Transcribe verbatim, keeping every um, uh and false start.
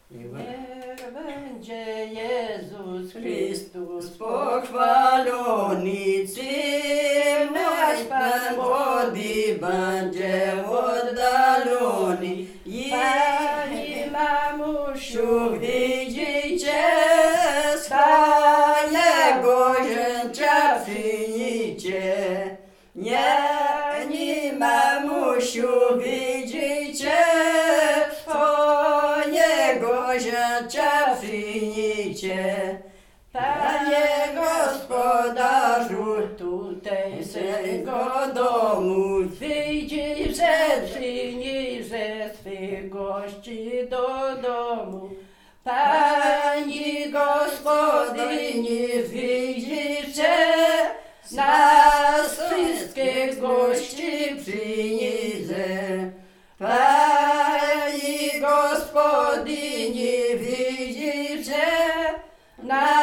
Niech będzie Jezus Chrystus pochwalony, nasz Pan młody będzie oddalony. Pani mamusiu, Widzicie, swojego rzęcia przyjmijcie. Nie, nie mamusiu, widzicie, swojego rzęcia przyjmijcie. Panie gospodarzu, tutaj swego domu, wyjdzie, że przyniesie swych gości do domu. Pani gospodyni, wyjdzie, nas wszystkich gości przyniesie. Pani gospodyni, wyjdzie, nas